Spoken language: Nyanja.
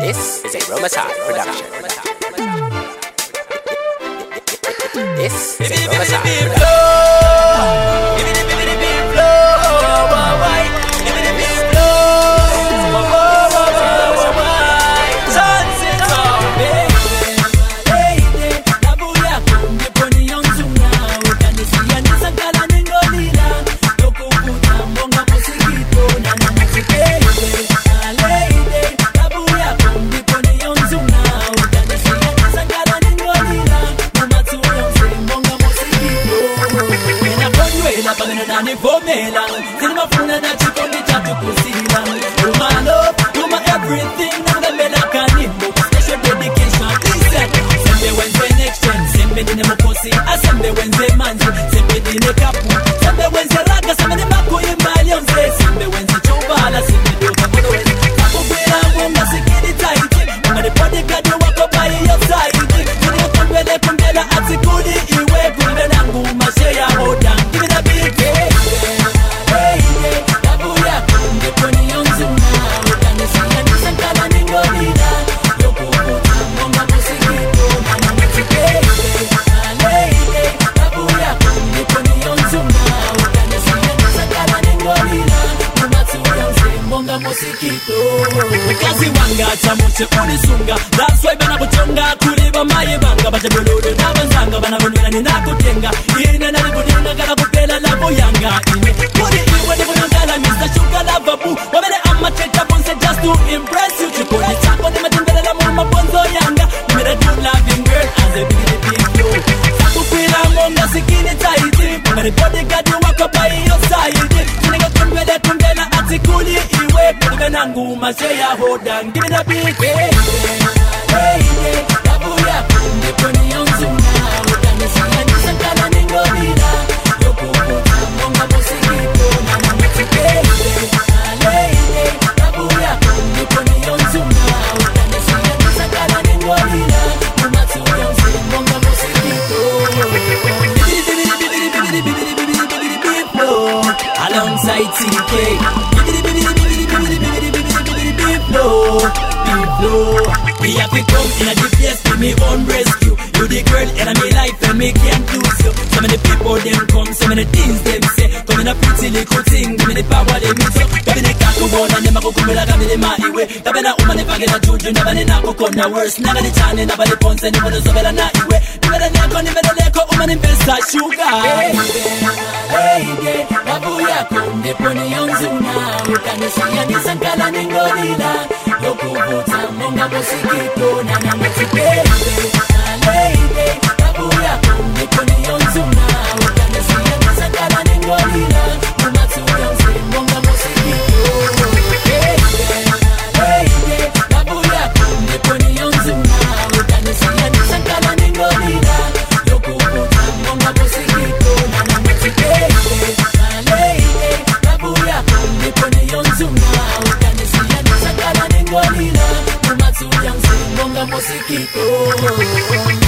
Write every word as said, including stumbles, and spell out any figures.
This is a Romasad production. This is a Romasad production. Vomela, Cinema Funa, that you can get to Kusila. You my love, you my everything. Now the men are canning, special dedication. Listen, send me Wednesday next gen, send me in the Mokosi, I send me Wednesday man, send me in the Kapu, send me Wednesday Raga, send me the Mako in Malian, send me Wednesday Chobala, send me the Kapoe. Kapo Pera, when I see it tight, I'm the bodyguard, you walk up by your side. You know, come where they come there, at the goodie, you wear good and I'm going to say, I hold down, give it a big day. Kazi wanga chamuche unisunga. That's why bana kuchonga kuliba maye banga bacha buludu na banzanga bana bunwela nina kutenga ine na kutenga kala kupela labo yanga ine kuri iwe ni bunangala Mister Sugar Lover boo wabele ama cheta bonse just to impress you chikoni chako ni matembele la muma bonzo yanga nimere do loving girl as a big big flow saku kwila monga sikini taiti nimere bodyguard wako by your side nigga kumbele kumbele atikuli iwe kumbele nangu masaya hold on give me the big hey hey hey babuya ndiponi yonzuna utanisiya nisakala ningolila yokukuta monga mosikito na namitike hey hey babuya ndiponi yonzuna utanisiya nisakala ningolila umatuya mse monga mosikito alongside T K we have to come in a deep place to me own rescue. You the girl in my life and me can't lose you. So many people them come, so many things them say. Come in a pretty little thing, give me the power they meet you. Gabi ne kaku bona ne mako kumela gabi ne maiwe. Gabi na uma ne page na juju na bani na kuko na worse. Naga ne chane na bani ponse ne bono so bela na iwe. Nimera nyako nimera leko uma ne pesa sugar. Hey hey hey, babu yako ndeponi yonzuna. Ukanisiya nisankala ningolila. Yokuvuta monga mosikito na na mtikele lady babu yako ndiponi yonzuna ukanisiya nisakala ningolila umatuya mse monga mosikito lady babu yako ndiponi yonzuna ukanisiya nisakala ningolila yokuvuta monga mosikito na na mtikele lady babu yako ndiponi yonzuna ukanisiya nisakala ningolila umatuya mse monga mosikito